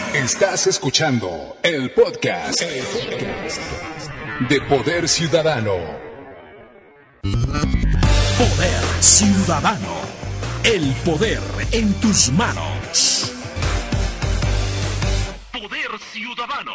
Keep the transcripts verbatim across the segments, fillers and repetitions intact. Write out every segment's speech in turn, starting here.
Estás escuchando el podcast, el podcast de Poder Ciudadano. Poder Ciudadano. El poder en tus manos. Poder Ciudadano.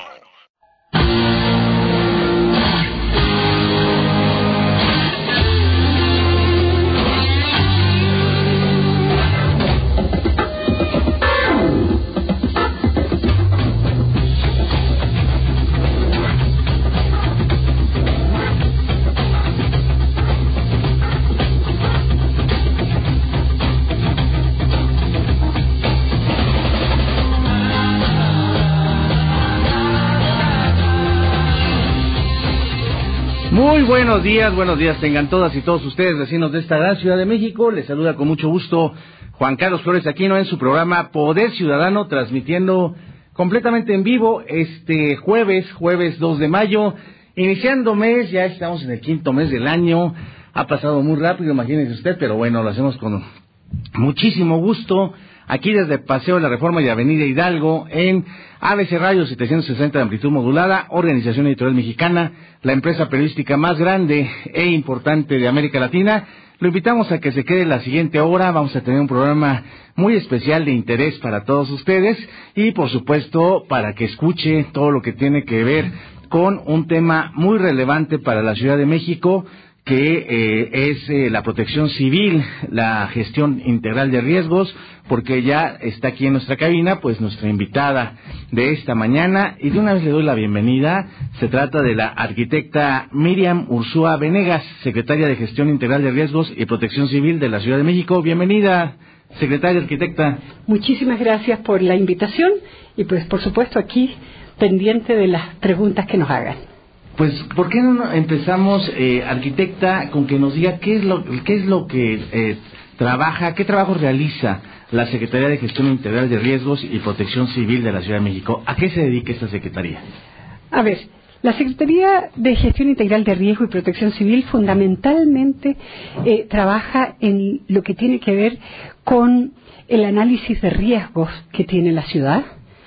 Muy buenos días, buenos días tengan todas y todos ustedes, vecinos de esta gran Ciudad de México. Les saluda con mucho gusto Juan Carlos Flores Aquino en su programa Poder Ciudadano, transmitiendo completamente en vivo este jueves, jueves dos de mayo, iniciando mes, ya estamos en el quinto mes del año. Ha pasado muy rápido, imagínese usted, pero bueno, lo hacemos con muchísimo gusto. Aquí desde Paseo de la Reforma y Avenida Hidalgo, en A B C Radio setecientos sesenta de amplitud modulada, Organización Editorial Mexicana, la empresa periodística más grande e importante de América Latina. Lo invitamos a que se quede la siguiente hora. Vamos a tener un programa muy especial de interés para todos ustedes y, por supuesto, para que escuche todo lo que tiene que ver con un tema muy relevante para la Ciudad de México, que eh, es eh, la protección civil, la gestión integral de riesgos, porque ya está aquí en nuestra cabina, pues nuestra invitada de esta mañana, y de una vez le doy la bienvenida. Se trata de la arquitecta Miriam Ursúa Venegas, secretaria de Gestión Integral de Riesgos y Protección Civil de la Ciudad de México. Bienvenida, secretaria arquitecta. Muchísimas gracias por la invitación y pues por supuesto aquí pendiente de las preguntas que nos hagan. Pues, ¿por qué no empezamos, eh, arquitecta, con que nos diga qué es lo, qué es lo que eh, trabaja, qué trabajo realiza la Secretaría de Gestión Integral de Riesgos y Protección Civil de la Ciudad de México? ¿A qué se dedica esta secretaría? A ver, la Secretaría de Gestión Integral de Riesgo y Protección Civil fundamentalmente eh, trabaja en lo que tiene que ver con el análisis de riesgos que tiene la ciudad,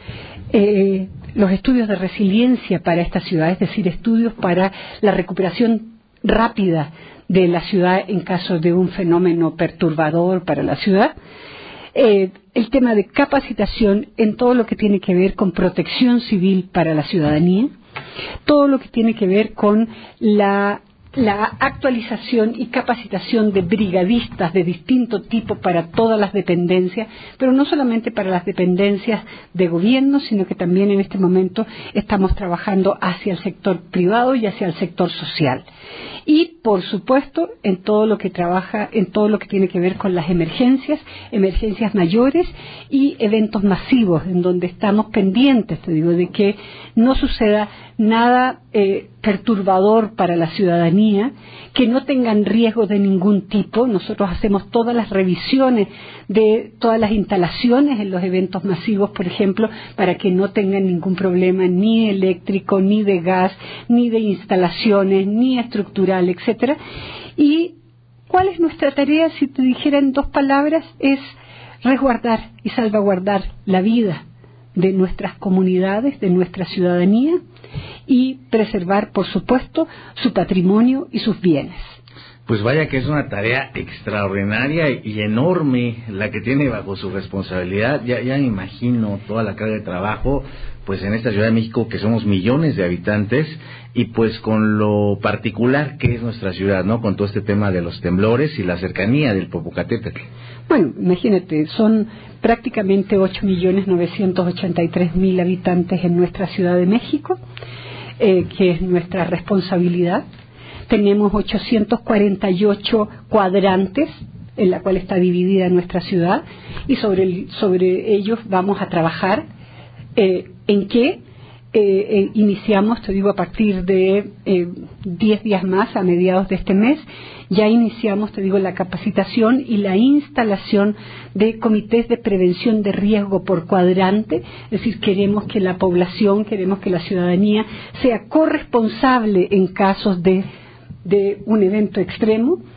eh, los estudios de resiliencia para esta ciudad, es decir, estudios para la recuperación rápida de la ciudad en caso de un fenómeno perturbador para la ciudad, eh, el tema de capacitación en todo lo que tiene que ver con protección civil para la ciudadanía, todo lo que tiene que ver con la la actualización y capacitación de brigadistas de distinto tipo para todas las dependencias, pero no solamente para las dependencias de gobierno, sino que también en este momento estamos trabajando hacia el sector privado y hacia el sector social. Y, por supuesto, en todo lo que trabaja, en todo lo que tiene que ver con las emergencias, emergencias mayores y eventos masivos, en donde estamos pendientes, te digo, de que no suceda nada eh, perturbador para la ciudadanía, que no tengan riesgos de ningún tipo. Nosotros hacemos todas las revisiones de todas las instalaciones en los eventos masivos, por ejemplo, para que no tengan ningún problema ni eléctrico, ni de gas, ni de instalaciones, ni estructural, etcétera. Y ¿cuál es nuestra tarea? Si te dijera en dos palabras, es resguardar y salvaguardar la vida de nuestras comunidades, de nuestra ciudadanía, y preservar, por supuesto, su patrimonio y sus bienes. Pues vaya que es una tarea extraordinaria y enorme la que tiene bajo su responsabilidad. Ya, ya me imagino toda la carga de trabajo, pues en esta Ciudad de México, que somos millones de habitantes, y pues con lo particular que es nuestra ciudad, ¿no? Con todo este tema de los temblores y la cercanía del Popocatépetl. Bueno, imagínate, son prácticamente ocho millones novecientos ochenta y tres mil habitantes en nuestra Ciudad de México, eh, que es nuestra responsabilidad. Tenemos ochocientos cuarenta y ocho cuadrantes en la cual está dividida nuestra ciudad, y sobre, el, sobre ellos vamos a trabajar. Eh, ¿En qué? Eh, eh, iniciamos, te digo, a partir de eh, diez días más, a mediados de este mes, ya iniciamos, te digo, la capacitación y la instalación de comités de prevención de riesgo por cuadrante. Es decir, queremos que la población, queremos que la ciudadanía sea corresponsable en casos de, de un evento extremo.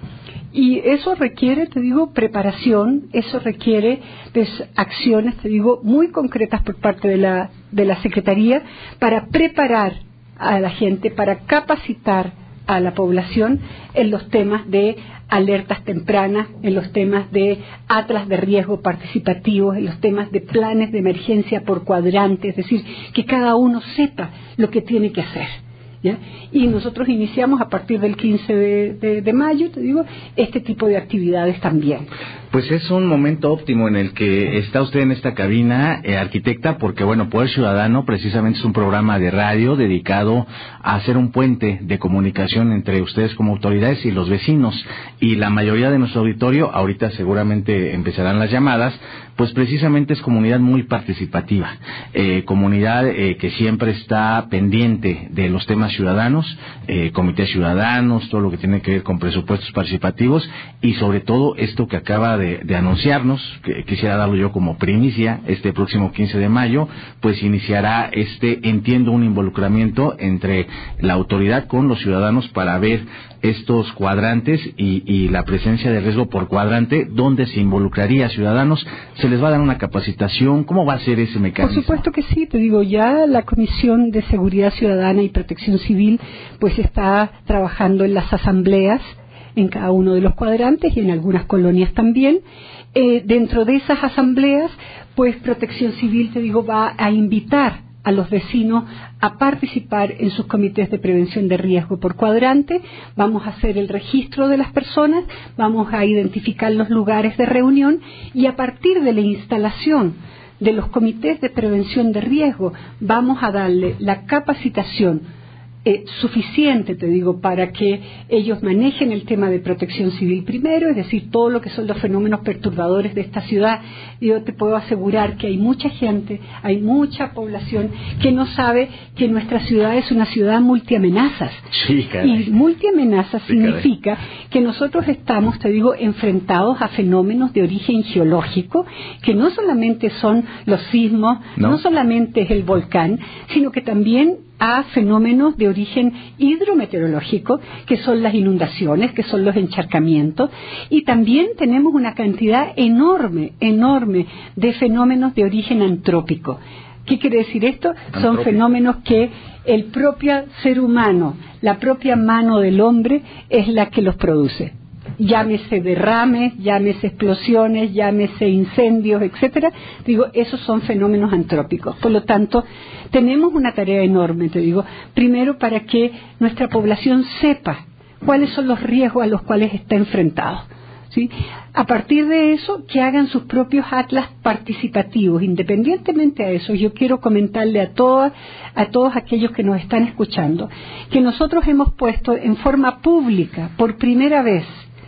Y eso requiere, te digo, preparación, eso requiere pues, acciones, te digo, muy concretas por parte de la, de la Secretaría para preparar a la gente, para capacitar a la población en los temas de alertas tempranas, en los temas de atlas de riesgo participativos, en los temas de planes de emergencia por cuadrante, es decir, que cada uno sepa lo que tiene que hacer. ¿Ya? Y nosotros iniciamos a partir del quince de, de, de mayo, te digo, este tipo de actividades también. Pues es un momento óptimo en el que está usted en esta cabina, eh, arquitecta, porque bueno, Poder Ciudadano precisamente es un programa de radio dedicado a hacer un puente de comunicación entre ustedes como autoridades y los vecinos. Y la mayoría de nuestro auditorio, ahorita seguramente empezarán las llamadas, pues precisamente es comunidad muy participativa, eh, comunidad eh, que siempre está pendiente de los temas ciudadanos, eh, comités ciudadanos, todo lo que tiene que ver con presupuestos participativos y sobre todo esto que acaba de, de anunciarnos, que quisiera darlo yo como primicia, este próximo quince de mayo, pues iniciará este, entiendo, un involucramiento entre la autoridad con los ciudadanos para ver estos cuadrantes y, y la presencia de riesgo por cuadrante, donde se involucraría a ciudadanos. ¿Se les va a dar una capacitación? ¿Cómo va a ser ese mecanismo? Por supuesto que sí, te digo, ya la Comisión de Seguridad Ciudadana y Protección Civil pues está trabajando en las asambleas en cada uno de los cuadrantes y en algunas colonias también. Eh, dentro de esas asambleas, pues Protección Civil, te digo, va a invitar a los vecinos a participar en sus comités de prevención de riesgo por cuadrante. Vamos a hacer el registro de las personas, vamos a identificar los lugares de reunión y a partir de la instalación de los comités de prevención de riesgo vamos a darle la capacitación Eh, suficiente, te digo, para que ellos manejen el tema de protección civil primero, es decir, todo lo que son los fenómenos perturbadores de esta ciudad. Yo te puedo asegurar que hay mucha gente, hay mucha población que no sabe que nuestra ciudad es una ciudad multiamenazas. Sí, y multiamenazas sí, significa que nosotros estamos, te digo, enfrentados a fenómenos de origen geológico, que no solamente son los sismos, no, no solamente es el volcán, sino que también a fenómenos de origen hidrometeorológico, que son las inundaciones, que son los encharcamientos, y también tenemos una cantidad enorme, enorme de fenómenos de origen antrópico. ¿Qué quiere decir esto? Antrópico. Son fenómenos que el propio ser humano, la propia mano del hombre es la que los produce. Llámese derrames, llámese explosiones, llámese incendios, etcétera. Digo, esos son fenómenos antrópicos. Por lo tanto, tenemos una tarea enorme, te digo, primero para que nuestra población sepa cuáles son los riesgos a los cuales está enfrentado, ¿sí? A partir de eso, que hagan sus propios atlas participativos. Independientemente a eso, yo quiero comentarle a todas, a todos aquellos que nos están escuchando, que nosotros hemos puesto en forma pública, por primera vez,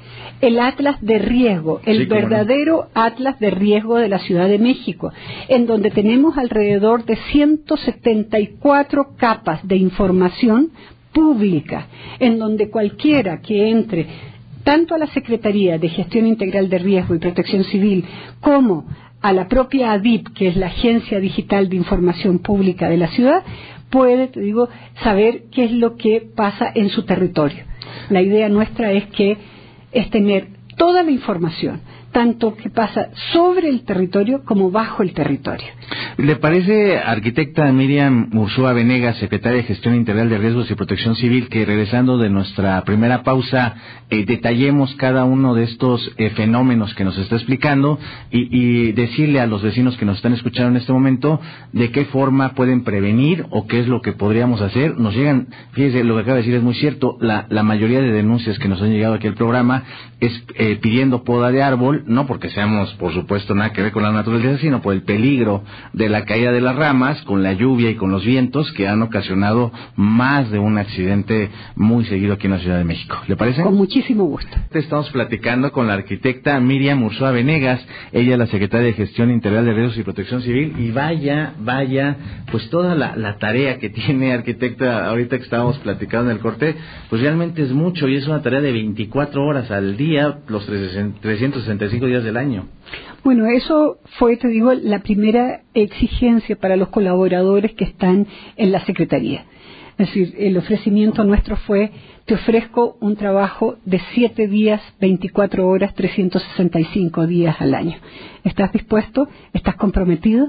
el atlas de riesgo, el sí, verdadero no. atlas de riesgo de la Ciudad de México, en donde tenemos alrededor de ciento setenta y cuatro capas de información pública, en donde cualquiera que entre tanto a la Secretaría de Gestión Integral de Riesgo y Protección Civil como a la propia A D I P, que es la Agencia Digital de Información Pública de la ciudad, puede, te digo, saber qué es lo que pasa en su territorio. La idea nuestra es que es tener toda la información, tanto que pasa sobre el territorio como bajo el territorio. ¿Le parece, arquitecta Miriam Ursúa Venegas, secretaria de Gestión Integral de Riesgos y Protección Civil, que regresando de nuestra primera pausa eh, detallemos cada uno de estos eh, fenómenos que nos está explicando y, y decirle a los vecinos que nos están escuchando en este momento de qué forma pueden prevenir o qué es lo que podríamos hacer? Nos llegan, fíjese, lo que acaba de decir es muy cierto, la, la mayoría de denuncias que nos han llegado aquí al programa es eh, pidiendo poda de árbol, no porque seamos, por supuesto, nada que ver con la naturaleza, sino por el peligro de la caída de las ramas, con la lluvia y con los vientos que han ocasionado más de un accidente muy seguido aquí en la Ciudad de México. ¿Le parece? Con muchísimo gusto. Estamos platicando con la arquitecta Miriam Ursúa Venegas, ella es la secretaria de Gestión Integral de Riesgos y Protección Civil, y vaya, vaya, pues toda la, la tarea que tiene, arquitecta, ahorita que estábamos platicando en el corte, pues realmente es mucho y es una tarea de veinticuatro horas al día, los trescientos sesenta y cinco días del año. Bueno, eso fue, te digo, la primera exigencia para los colaboradores que están en la Secretaría. Es decir, el ofrecimiento nuestro fue, te ofrezco un trabajo de siete días, veinticuatro horas, trescientos sesenta y cinco días al año. ¿Estás dispuesto? ¿Estás comprometido?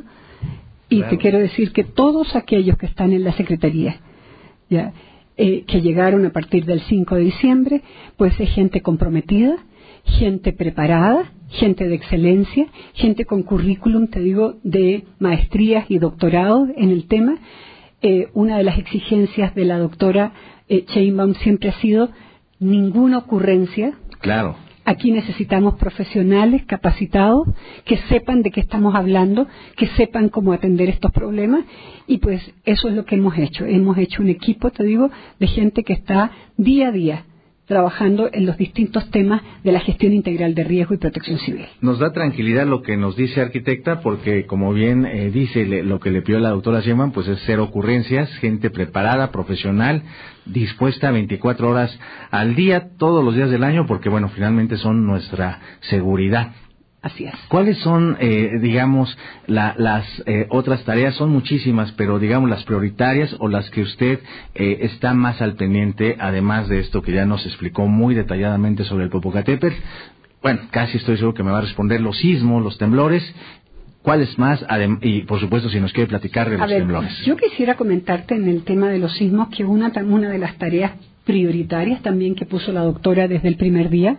Y claro, te quiero decir que todos aquellos que están en la Secretaría, ya, eh, que llegaron a partir del cinco de diciembre, pues es gente comprometida, gente preparada, gente de excelencia, gente con currículum, te digo, de maestrías y doctorados en el tema. Eh, una de las exigencias de la doctora eh, Sheinbaum siempre ha sido ninguna ocurrencia. Claro. Aquí necesitamos profesionales capacitados que sepan de qué estamos hablando, que sepan cómo atender estos problemas, y pues eso es lo que hemos hecho. Hemos hecho un equipo, te digo, de gente que está día a día trabajando en los distintos temas de la gestión integral de riesgo y protección civil. Nos da tranquilidad lo que nos dice, arquitecta, porque como bien eh, dice le, lo que le pidió la doctora Sheinbaum, pues es cero ocurrencias, gente preparada, profesional, dispuesta veinticuatro horas al día, todos los días del año, porque bueno, finalmente son nuestra seguridad. Así es. ¿Cuáles son, eh, digamos, la, las eh, otras tareas? Son muchísimas, pero digamos las prioritarias o las que usted eh, está más al pendiente, además de esto que ya nos explicó muy detalladamente sobre el Popocatépetl. Bueno, casi estoy seguro que me va a responder los sismos, los temblores. ¿Cuáles más? Adem- y por supuesto, si nos quiere platicar de los a ver, temblores. Yo quisiera comentarte en el tema de los sismos que una, una de las tareas prioritarias también que puso la doctora desde el primer día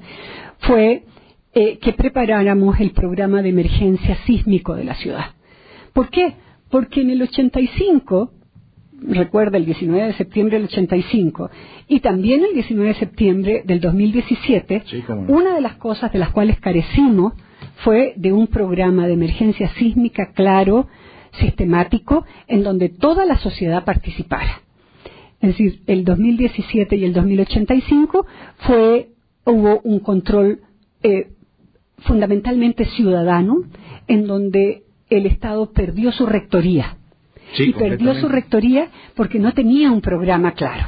fue Eh, que preparáramos el programa de emergencia sísmico de la ciudad. ¿Por qué? Porque en el ochenta y cinco, recuerda el diecinueve de septiembre del ochenta y cinco, y también el diecinueve de septiembre del dos mil diecisiete, sí, una de las cosas de las cuales carecimos fue de un programa de emergencia sísmica claro, sistemático, en donde toda la sociedad participara. Es decir, el dos mil diecisiete y el dos mil ochenta y cinco fue, hubo un control eh, fundamentalmente ciudadano, en donde el Estado perdió su rectoría. Sí, y perdió su rectoría porque no tenía un programa claro.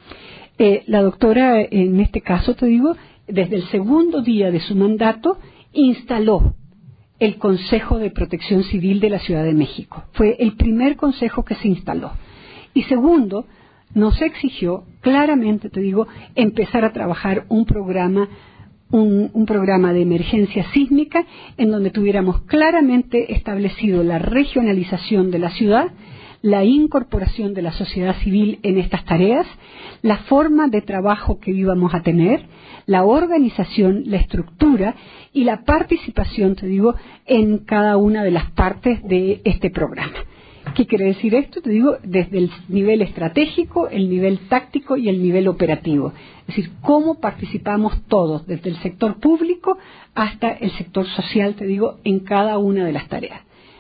Eh, la doctora, en este caso te digo, desde el segundo día de su mandato, instaló el Consejo de Protección Civil de la Ciudad de México. Fue el primer consejo que se instaló. Y segundo, nos exigió claramente, te digo, empezar a trabajar un programa Un, un programa de emergencia sísmica en donde tuviéramos claramente establecido la regionalización de la ciudad, la incorporación de la sociedad civil en estas tareas, la forma de trabajo que íbamos a tener, la organización, la estructura y la participación, te digo, en cada una de las partes de este programa. ¿Qué quiere decir esto? Te digo, desde el nivel estratégico, el nivel táctico y el nivel operativo. Es decir, cómo participamos todos, desde el sector público hasta el sector social, te digo, en cada una de las tareas.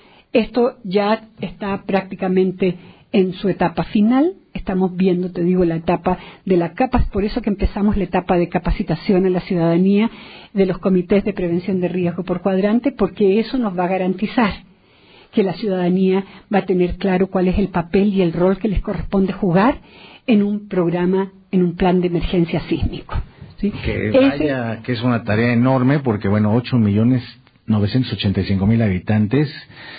Esto ya está prácticamente en su etapa final. Estamos viendo, te digo, la etapa de la capa, por eso que empezamos la etapa de capacitación a la ciudadanía de los comités de prevención de riesgo por cuadrante, porque eso nos va a garantizar que la ciudadanía va a tener claro cuál es el papel y el rol que les corresponde jugar en un programa, en un plan de emergencia sísmico. ¿Sí? Que vaya, Ese... que es una tarea enorme, porque bueno, ocho millones novecientos ochenta y cinco mil habitantes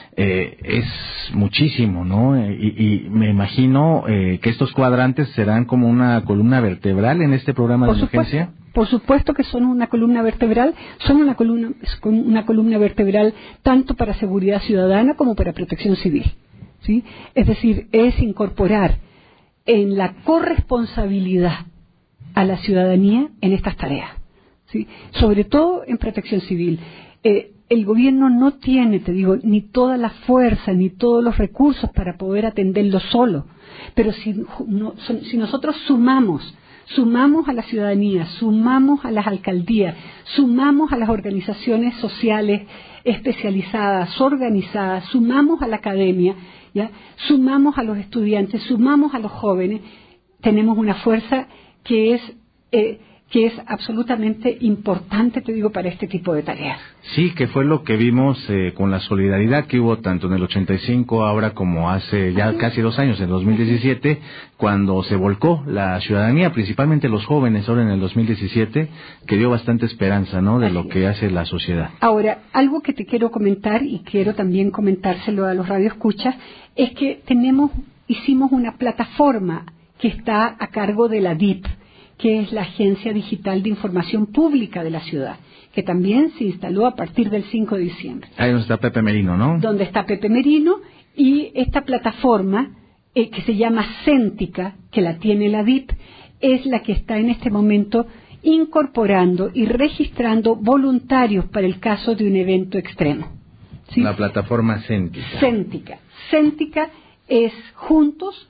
eh, es muchísimo, ¿no? Y, y me imagino eh, que estos cuadrantes serán como una columna vertebral en este programa de emergencia. Supuesto. Por supuesto que son una columna vertebral, son una columna, una columna vertebral tanto para seguridad ciudadana como para protección civil, ¿sí? Es decir, es incorporar en la corresponsabilidad a la ciudadanía en estas tareas, ¿sí? Sobre todo en protección civil. Eh, el gobierno no tiene, te digo, ni toda la fuerza ni todos los recursos para poder atenderlo solo, pero si, no, si nosotros sumamos Sumamos a la ciudadanía, sumamos a las alcaldías, sumamos a las organizaciones sociales especializadas, organizadas, sumamos a la academia, ¿ya? Sumamos a los estudiantes, sumamos a los jóvenes, tenemos una fuerza que es eh, que es absolutamente importante, te digo, para este tipo de tareas. Sí, que fue lo que vimos eh, con la solidaridad que hubo tanto en el ochenta y cinco, ahora como hace ya ¿Sí? casi dos años, en dos mil diecisiete, cuando se volcó la ciudadanía, principalmente los jóvenes, ahora en el dos mil diecisiete, que dio bastante esperanza, ¿no?, de Así lo que es. hace la sociedad. Ahora, algo que te quiero comentar, y quiero también comentárselo a los radioescuchas, es que tenemos, hicimos una plataforma que está a cargo de la D I P, que es la Agencia Digital de Información Pública de la ciudad, que también se instaló a partir del cinco de diciembre. Ahí donde está Pepe Merino, ¿no? Donde está Pepe Merino, y esta plataforma, eh, que se llama Céntica, que la tiene la D I P, es la que está en este momento incorporando y registrando voluntarios para el caso de un evento extremo. ¿Sí? La plataforma Céntica. Céntica. Céntica es juntos,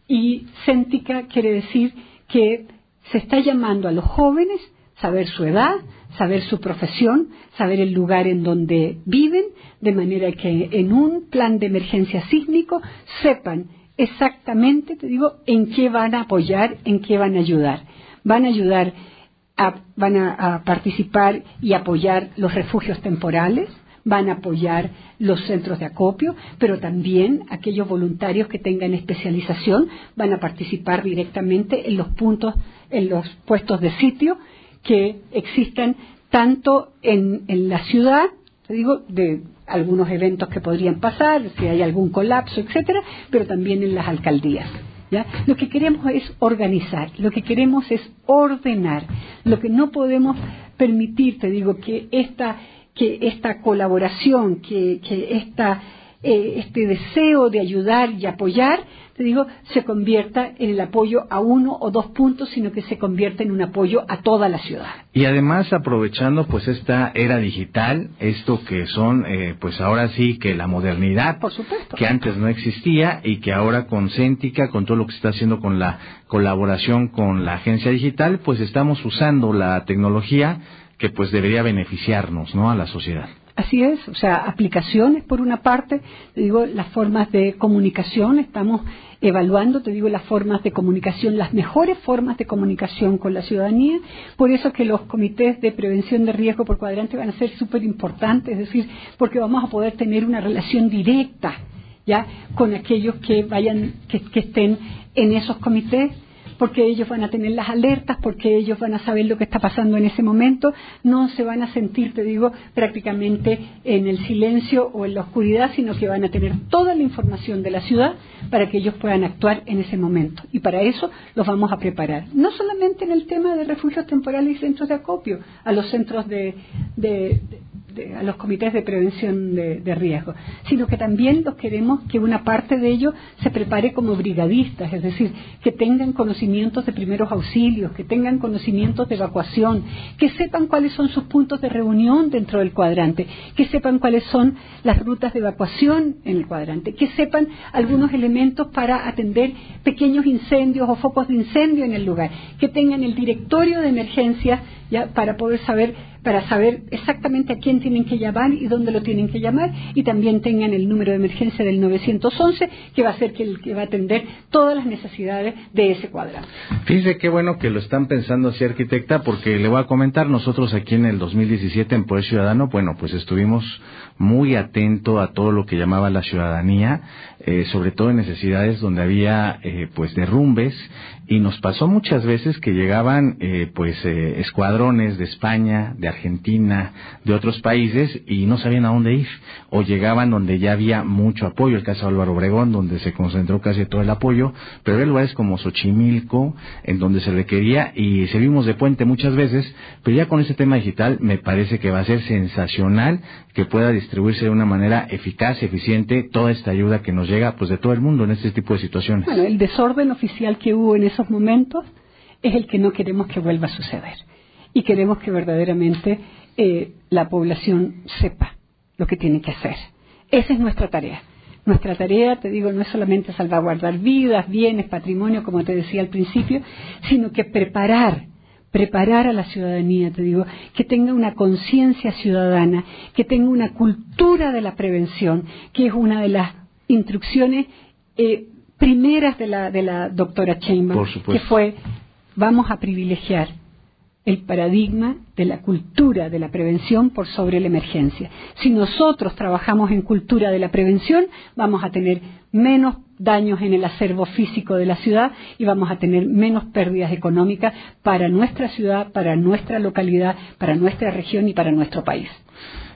y Céntica quiere decir que se está llamando a los jóvenes, saber su edad, saber su profesión, saber el lugar en donde viven, de manera que en un plan de emergencia sísmico sepan exactamente, te digo, en qué van a apoyar, en qué van a ayudar. Van a ayudar, a, van a, a participar y apoyar los refugios temporales, van a apoyar los centros de acopio, pero también aquellos voluntarios que tengan especialización van a participar directamente en los puntos, en los puestos de sitio que existan tanto en, en la ciudad, te digo, de algunos eventos que podrían pasar, si hay algún colapso, etcétera, pero también en las alcaldías. ¿Ya? Lo que queremos es organizar, lo que queremos es ordenar, lo que no podemos permitir, te digo, que esta que esta colaboración, que, que esta, eh, este deseo de ayudar y apoyar, te digo, se convierta en el apoyo a uno o dos puntos, sino que se convierta en un apoyo a toda la ciudad. Y además aprovechando pues esta era digital, esto que son eh, pues ahora sí que la modernidad, por supuesto, que antes no existía y que ahora con Céntica, con todo lo que se está haciendo con la colaboración con la agencia digital, pues estamos usando la tecnología que pues debería beneficiarnos, ¿no?, a la sociedad. Así es, o sea, aplicaciones por una parte, te digo, las formas de comunicación, estamos evaluando, te digo, las formas de comunicación, las mejores formas de comunicación con la ciudadanía, por eso que los comités de prevención de riesgo por cuadrante van a ser súper importantes, es decir, porque vamos a poder tener una relación directa, ya, con aquellos que vayan, que, que estén en esos comités, porque ellos van a tener las alertas, porque ellos van a saber lo que está pasando en ese momento, no se van a sentir, te digo, prácticamente en el silencio o en la oscuridad, sino que van a tener toda la información de la ciudad para que ellos puedan actuar en ese momento. Y para eso los vamos a preparar, no solamente en el tema de refugios temporales y centros de acopio, a los centros de, de, de, de a los comités de prevención de, de riesgo, sino que también los queremos que una parte de ellos se prepare como brigadistas, es decir, que tengan conocimientos de primeros auxilios, que tengan conocimientos de evacuación, que sepan cuáles son sus puntos de reunión dentro del cuadrante, que sepan cuáles son las rutas de evacuación en el cuadrante, que sepan algunos elementos para atender pequeños incendios o focos de incendio en el lugar, que tengan el directorio de emergencia ya para poder saber para saber exactamente a quién tienen que llamar y dónde lo tienen que llamar, y también tengan el número de emergencia del nueve once, que va a ser que el que va a atender todas las necesidades de ese cuadrante. Fíjese qué bueno que lo están pensando así, arquitecta, porque le voy a comentar, nosotros aquí en el dos mil diecisiete en Poder Ciudadano, bueno, pues estuvimos muy atentos a todo lo que llamaba la ciudadanía, eh, sobre todo en necesidades donde había eh, pues derrumbes, y nos pasó muchas veces que llegaban eh, pues eh, escuadrones de España, de Argentina, de otros países, y no sabían a dónde ir, o llegaban donde ya había mucho apoyo, el caso de Álvaro Obregón, donde se concentró casi todo el apoyo, pero había lugares como Xochimilco, en donde se requería, y servimos de puente muchas veces, pero ya con este tema digital me parece que va a ser sensacional que pueda distribuirse de una manera eficaz, eficiente, toda esta ayuda que nos llega pues de todo el mundo en este tipo de situaciones. Bueno, el desorden oficial que hubo en esos momentos es el que no queremos que vuelva a suceder. Y queremos que verdaderamente eh, la población sepa lo que tiene que hacer. Esa es nuestra tarea. Nuestra tarea, te digo, no es solamente salvaguardar vidas, bienes, patrimonio, como te decía al principio, sino que preparar, preparar a la ciudadanía, te digo, que tenga una conciencia ciudadana, que tenga una cultura de la prevención, que es una de las instrucciones eh, primeras de la, de la doctora Sheinbaum, que fue, vamos a privilegiar el paradigma de la cultura de la prevención por sobre la emergencia. Si nosotros trabajamos en cultura de la prevención, vamos a tener menos daños en el acervo físico de la ciudad y vamos a tener menos pérdidas económicas para nuestra ciudad, para nuestra localidad, para nuestra región y para nuestro país.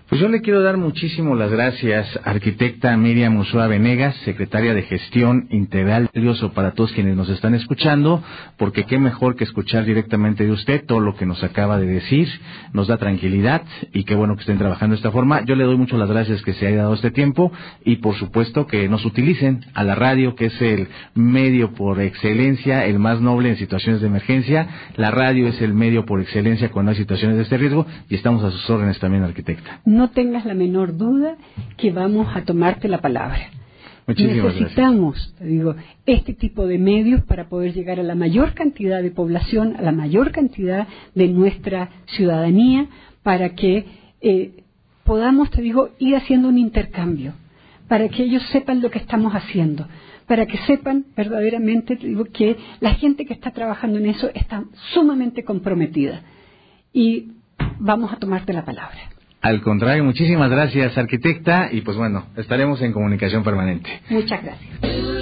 Pues yo le quiero dar muchísimo las gracias, arquitecta Miriam Ursúa Venegas, secretaria de Gestión Integral, valioso para todos quienes nos están escuchando, porque qué mejor que escuchar directamente de usted todo lo que nos acaba de decir, nos da tranquilidad y qué bueno que estén trabajando de esta forma. Yo le doy mucho las gracias que se haya dado este tiempo y por supuesto que nos utilicen a la radio, que es el medio por excelencia, el más noble en situaciones de emergencia. La radio es el medio por excelencia cuando hay situaciones de este riesgo y estamos a sus órdenes también, arquitecta. No tengas la menor duda que vamos a tomarte la palabra. Muchísimas Necesitamos, gracias. te digo, este tipo de medios para poder llegar a la mayor cantidad de población, a la mayor cantidad de nuestra ciudadanía, para que eh, podamos, te digo, ir haciendo un intercambio, para que ellos sepan lo que estamos haciendo, para que sepan verdaderamente, te digo, que la gente que está trabajando en eso está sumamente comprometida. Y vamos a tomarte la palabra. Al contrario, muchísimas gracias, arquitecta, y pues bueno, estaremos en comunicación permanente. Muchas gracias.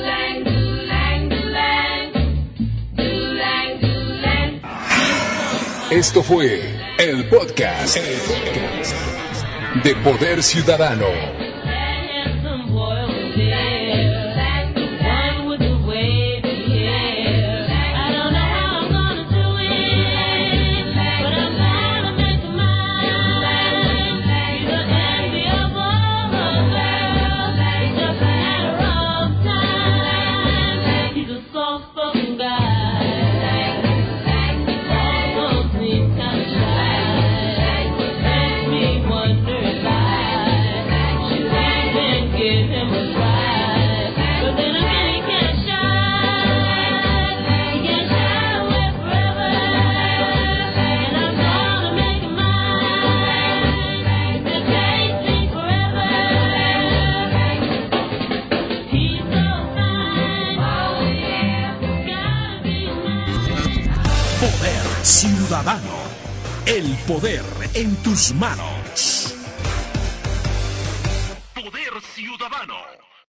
Esto fue el podcast, el podcast de Poder Ciudadano. Poder Ciudadano. El poder en tus manos. Poder Ciudadano.